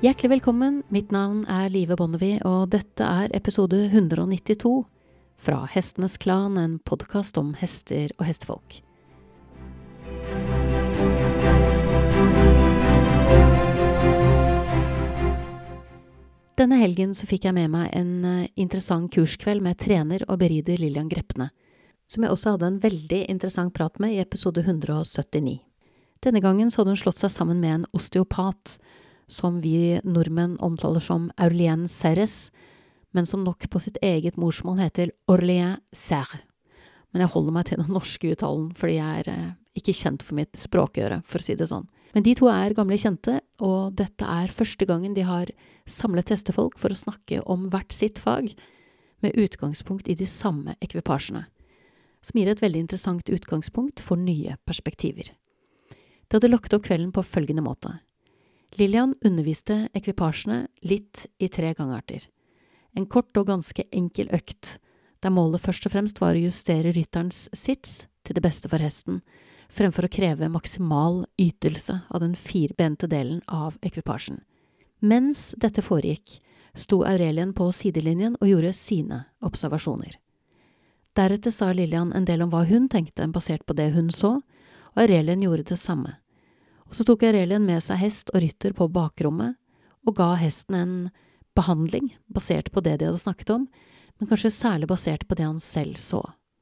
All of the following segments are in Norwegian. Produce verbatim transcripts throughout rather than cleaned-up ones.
Hjertelig velkommen, mitt navn er Live Bonnevie, og dette er episode one ninety-two fra Hestenes Klan, en podcast om hester og hestefolk. Denne helgen så fikk jeg med meg en interessant kurskveld med trener og berider Lillian Grepne, som jeg også hadde en veldig interessant prat med i episode one seventy-nine. Denne gangen så hadde hun slått seg sammen med en osteopat, som vi nordmenn omtaler som Aurélien Serres, men som nok på sitt eget morsmål heter Aurélien Serre. Men jeg holder meg til den norske uttalen, fordi jeg er eh, ikke kjent for mitt språkøre, for å si det sånn. Men de to er gamle kjente, og dette er første gangen de har samlet hestefolk for å snakke om hvert sitt fag, med utgangspunkt i de samme ekvipasjene, som gir et veldig interessant utgangspunkt for nye perspektiver. De hadde lagt opp kvelden på følgende måte. Lillian underviste ekvipasjene litt i tre gangarter. En kort og ganske enkel økt, der målet først og fremst var å justere rytterens sits til det beste for hesten, fremfor å kreve maksimal ytelse av den firbente delen av ekvipasjen. Mens dette foregikk, sto Aurélien på sidelinjen og gjorde sine observasjoner. Deretter sa Lillian en del om hva hun tenkte basert på det hun så, og Aurélien gjorde det samme. Og så tok Aurélien med seg hest og rytter på bakrommet, og ga hesten en behandling basert på det de hadde snakket om, men kanskje særlig basert på det han selv så.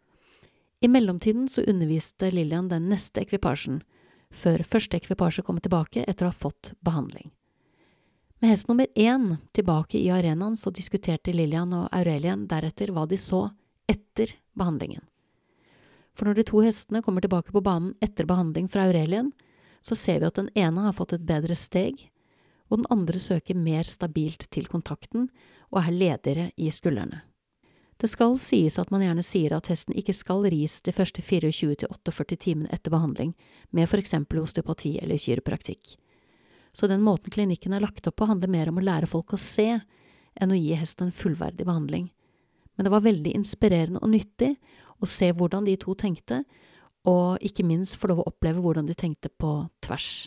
I mellomtiden så underviste Lillian den neste ekvipasjen, før første ekvipasje kom tilbake etter å ha fått behandling. Med hest nummer én tilbake i arenaen så diskuterte Lillian og Aurélien deretter hva de så etter behandlingen. For når de to hestene kommer tilbake på banen etter behandling fra Aurélien, så ser vi at den ene har fått et bedre steg, og den andre søker mer stabilt til kontakten og er ledigere i skuldrene. Det skal sies at man gjerne sier at hesten ikke skal ris de første tjuefire til førtiåtte timene etter behandling, med for eksempel osteopati eller kiropraktikk. Så den måten klinikken er lagt opp på handler mer om å lære folk å se, enn å gi hesten en fullverdig behandling. Men det var veldig inspirerende og nyttig å se hvordan de to tenkte, og ikke minst få lov å oppleve hvordan de tenkte på tvers.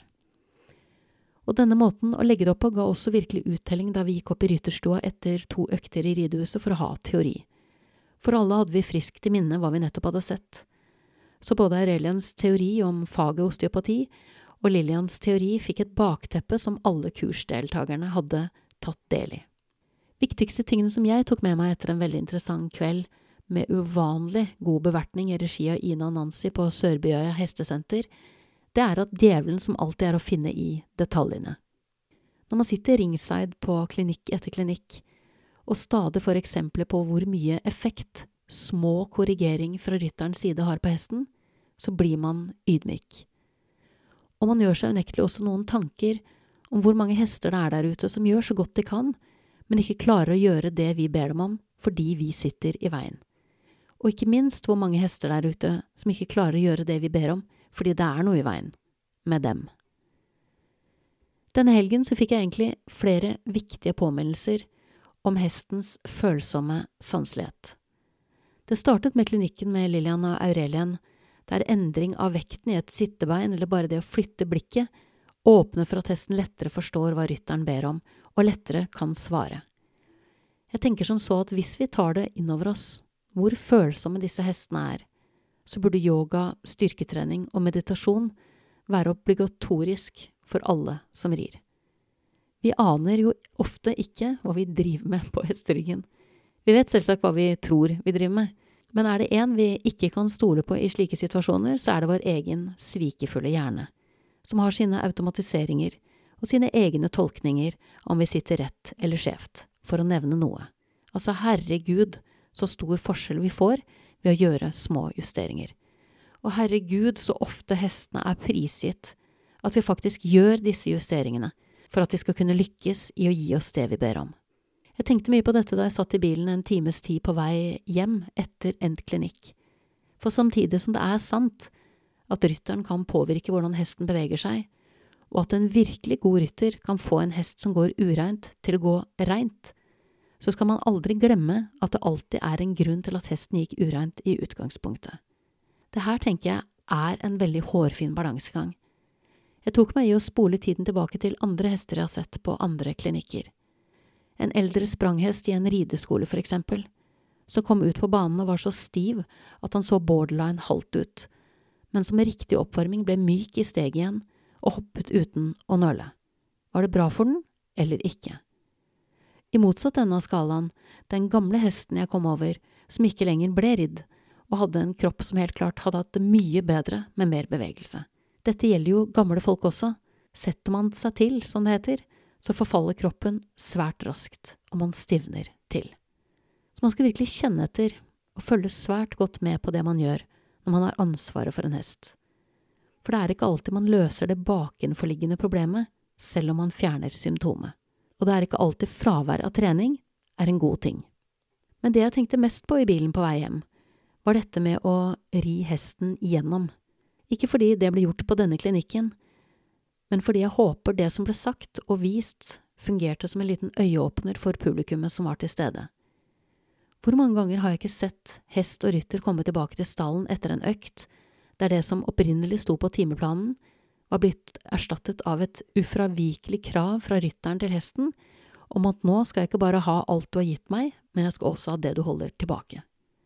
Og denne måten å legge det opp på ga også virkelig uttelling da vi gikk opp i rytterstua etter to økter i ridehuset for å ha teori. For alle hadde vi friskt i minne hva vi nettopp hadde sett. Så både Auréliens teori om faget osteopati og Lillians teori fikk et bakteppe som alle kursdeltagerne hadde tatt del i. Viktigste tingene som jeg tok med meg etter en veldig interessant kveld, med uvanlig god bevertning i regi av Ina og Nancy på Sørbyøya hestesenter, det er at djevelen som alltid er å finne i detaljene. Når man sitter ringside på klinikk etter klinikk, og stadig får eksempler på hvor mye effekt små korrigering fra rytterens side har på hesten, så blir man ydmyk. Og man gjør seg unektelig også noen tanker om hvor mange hester det er der ute som gjør så godt de kan, men ikke klarer å gjøre det vi ber dem om, fordi vi sitter i veien. Og ikke minst hvor mange hester der ute som ikke klarer å gjøre det vi ber om, fordi det er noe i veien med dem. Denne helgen så fikk jeg egentlig flere viktige påminnelser om hestens følsomme sanselighet. Det startet med klinikken med Lillian og Aurélien, der endring av vekten i et sittebein eller bare det å flytte blikket åpner for at hesten lettere forstår hva rytteren ber om, og lettere kan svare. Jeg tenker som så at hvis vi tar det innover oss, hvor følsomme disse hestene er, så burde yoga, styrketrening og meditasjon være obligatorisk for alle som rir. Vi aner jo ofte ikke hva vi driver med på hesteryggen. Vi vet selvsagt hva vi tror vi driver med, men er det en vi ikke kan stole på i slike situasjoner, så er det vår egen svikefulle hjerne, som har sine automatiseringer og sine egne tolkninger om vi sitter rett eller skjevt, for å nevne noe. Altså herregud, så stor forskjell vi får ved å gjøre små justeringer. Og herregud, så ofte hestene er prisgitt at vi faktisk gjør disse justeringene for at de skal kunne lykkes i å gi oss det vi ber om. Jeg tenkte mye på dette da jeg satt i bilen en times tid på vei hjem etter endt klinikk. For samtidig som det er sant at rytteren kan påvirke hvordan hesten beveger seg, og at en virkelig god rytter kan få en hest som går ureint til å gå reint, så skal man aldri glemme at det alltid er en grunn til at hesten gikk ureint i utgangspunktet. Det her tenker jeg er en veldig hårfin balansegang. Jeg tok meg i å spole tiden tilbake til andre hester jeg har sett på andre klinikker. En eldre spranghest i en rideskole for eksempel, som kom ut på banen og var så stiv at han så borderline halvt ut, men som med riktig oppvarming ble myk i steget igjen og hoppet uten å nøle. Var det bra for den, eller ikke? I motsatt ende av skalaen, den gamle hesten jeg kom over, som ikke lenger ble ridd, og hadde en kropp som helt klart hadde hatt det mye bedre med mer bevegelse. Dette gjelder jo gamle folk også. Setter man seg til, som det heter, så forfaller kroppen svært raskt, og man stivner til. Så man skal virkelig kjenne etter og følge svært godt med på det man gjør når man har ansvaret for en hest. For det er ikke alltid man løser det bakenforliggende problemet, selv om man fjerner symptomet. Og det er ikke alltid fravær av trening er en god ting. Men det jeg tenkte mest på i bilen på vei hjem, var dette med å ri hesten gjennom. Ikke fordi det ble gjort på denne klinikken, men fordi jeg håper det som ble sagt og vist fungerte som en liten øyeåpner for publikummet som var til stede. Hvor mange ganger har jeg ikke sett hest og rytter komme tilbake til stallen etter en økt, der det som opprinnelig sto på timeplanen var blitt erstattet av et ufravikelig krav fra rytteren til hesten om at nå skal jeg ikke bare ha alt du har gitt meg, men jeg skal også ha det du holder tilbake.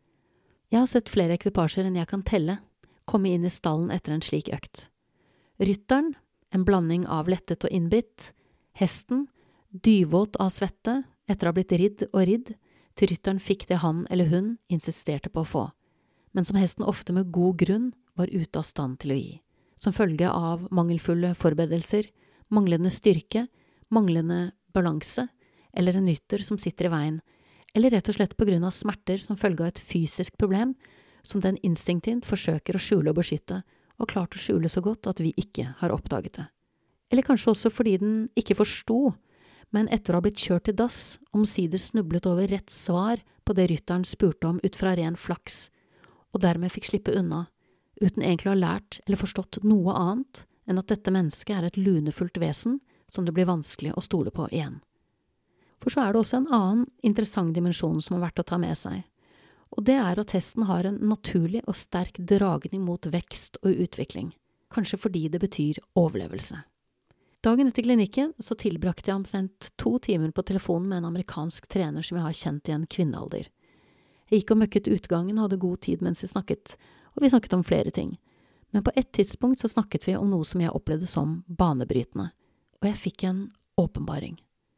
Jeg har sett flere ekvipasjer enn jeg kan telle komme inn i stallen etter en slik økt. Rytteren, en blanding av lettet og innbitt, hesten, dyvåt av svette etter å ha blitt ridd og ridd, til rytteren fikk det han eller hun insisterte på å få, men som hesten ofte med god grunn var ute av stand til å gi, som følge av mangelfulle forberedelser, manglende styrke, manglende balanse, eller en rytter som sitter i veien, eller rett og slett på grunn av smerter som følge av et fysisk problem, som den instinktivt forsøker å skjule og beskytte, og klart å skjule så godt at vi ikke har oppdaget det. Eller kanskje også fordi den ikke forsto, men etter å ha blitt kjørt til dass, omsider snublet over rett svar på det rytteren spurte om ut fra ren flaks, og dermed fikk slippe unna, uten egentlig å ha lært eller forstått noe annet enn at dette mennesket er et lunefullt vesen som det blir vanskelig å stole på igjen. For så er det også en annen interessant dimensjon som er verdt å ta med seg, og det er at hesten har en naturlig og sterk dragning mot vekst og utvikling, kanskje fordi det betyr overlevelse. Dagen etter klinikken så tilbrakte jeg omtrent to timer på telefonen med en amerikansk trener som jeg har kjent i en kvinnealder. Jeg gikk og møkket utgangen og hadde god tid mens vi snakket, og vi snakket om flere ting. Men på et tidspunkt så snakket vi om noe som jeg opplevde som banebrytende, og jeg fikk en åpenbaring.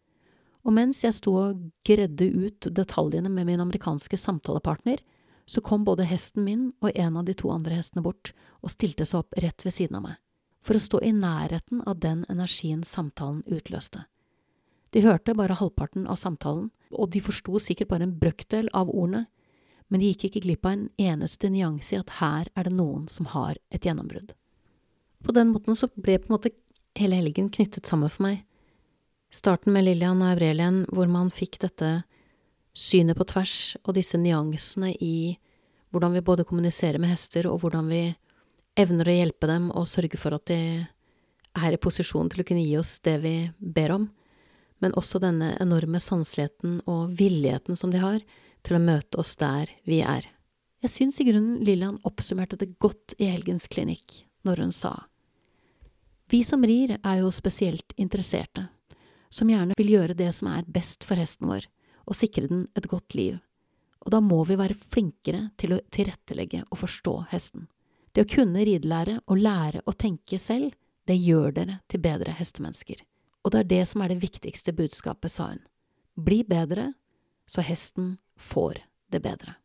Og mens jeg sto og gredde ut detaljene med min amerikanske samtalepartner, så kom både hesten min og en av de to andre hestene bort og stilte seg opp rett ved siden av meg, for å stå i nærheten av den energien samtalen utløste. De hørte bare halvparten av samtalen, og de forsto sikkert bare en brøkdel av ordene, men de gikk ikke glipp av en eneste nyanse i at her er det noen som har et gjennombrudd. På den måten så ble på en måte hele helgen knyttet sammen for meg. Starten med Lillian og Aurelien, hvor man fikk dette synet på tvers og disse nyansene i hvordan vi både kommuniserer med hester og hvordan vi evner å hjelpe dem og sørge for at de er i posisjon til å kunne gi oss det vi ber om, men også denne enorme sanseligheten og villigheten som de har til å møte oss der vi er. Jeg synes i grunnen Lillian oppsummerte det godt i helgens klinikk når hun sa: Vi som rir er jo spesielt interesserte, som gjerne vil gjøre det som er best for hesten vår, og sikre den et godt liv. Og da må vi være flinkere til å tilrettelegge og forstå hesten. Det å kunne ridelære og lære å tenke selv, det gjør dere til bedre hestemennesker. Og det er det som er det viktigste budskapet, sa hun. Bli bedre, så hesten får det bedre.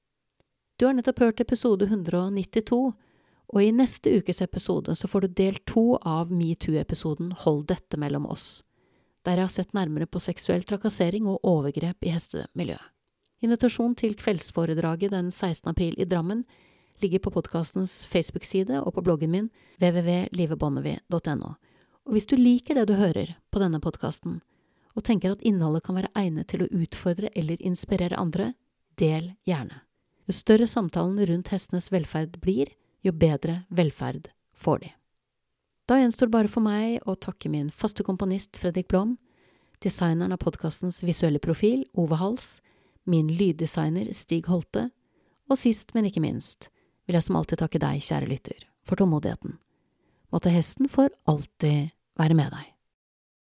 Du har nettopp hørt episode hundre nittito, og i neste ukes episode så får du del to av MeToo-episoden Hold dette mellom oss, der jeg har sett nærmere på seksuell trakassering og overgrep i hestemiljøet. Invitasjon til kveldsforedraget den sekstende april i Drammen ligger på podcastens Facebook-side og på bloggen min w w w punktum livebonnevie punktum no. Og hvis du liker det du hører på denne podcasten, og tenker at innholdet kan være egnet til å utfordre eller inspirere andre, del gjerne. Jo større samtalen rundt hestenes velferd blir, jo bedre velferd får de. Da gjenstår bare for meg å takke min faste komponist Fredrik Blom, designeren av podcastens visuelle profil Ove Hals, min lyddesigner Stig Holte, og sist, men ikke minst, vil jeg som alltid takke deg, kjære lytter, for tålmodigheten. Måtte hesten for alltid være med deg.